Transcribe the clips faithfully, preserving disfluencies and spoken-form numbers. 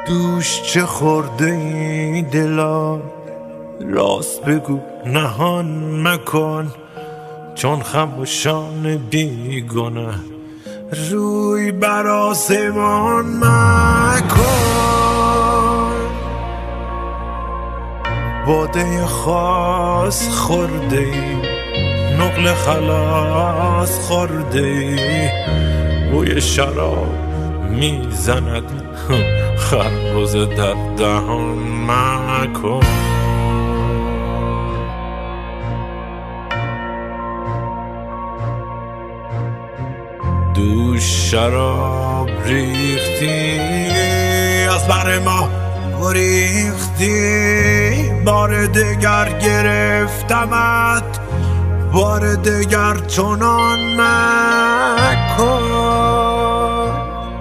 دوش چه خورده ای دلا، راست بگو نهان مکن، چون خموشان بیگنه روی بر آسمان مکن. باده خاص خورده ای، نقل خلاص خورده ای، بوی شراب میزند خربز در دهان مکن. دوش شراب ریختی از بر ما گریختی، بار دگر گرفتمت بار دگر چنان مکن.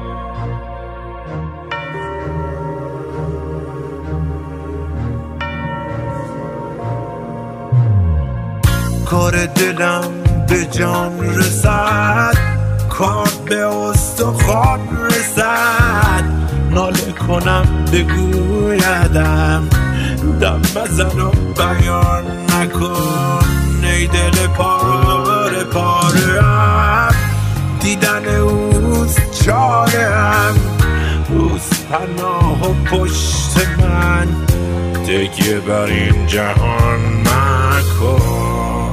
کار دلم به جان رسد، کار به استخوان رسد، ناله کنم بگویدم دم بزن و بیان نکن. ای دل پاره پاره هم دیدن اوست چاره هم، اوست پناه و پشت من، تکیه بر این جهان مکن.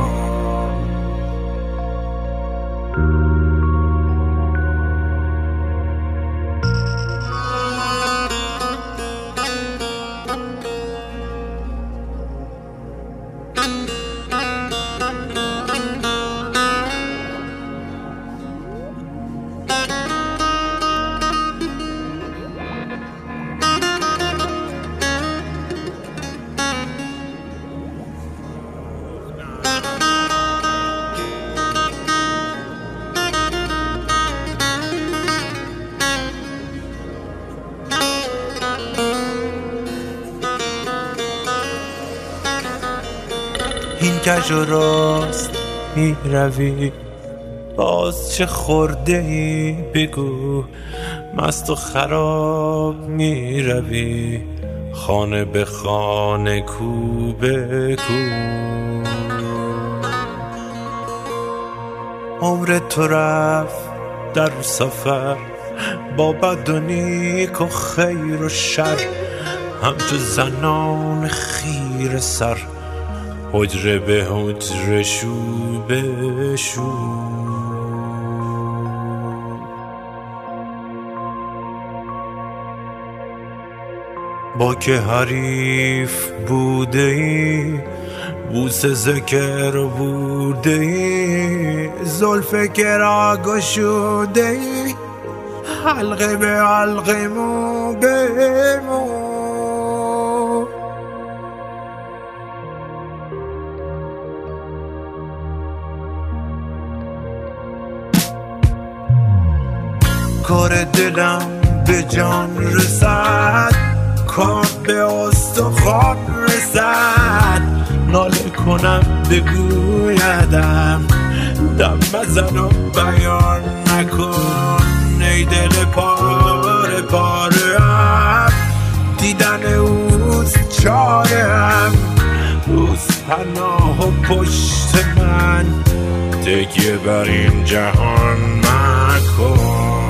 این کج و راست می روی، باز چه خورده ای بگو، مست و خراب می روی، خانه به خانه کو به کو. عمر تو رفت در سفر با بد و نیک و خیر و شر، همچو زنان خیره سر، حجره به حجره شو به شو. با که حریف بوده ای، بوسه ذکر بوده ای، زلف کرا گشوده ای، حلقه به حلقه مو به مو. کار دلم به جان رسد، کار به استخوان رسد، ناله کنم بگویدم دم بزن و بیان نکن. ای دل پاره پاره هم دیدن اوست چاره هم، اوست پناه و پشت من، تکیه بر این جهان مکن.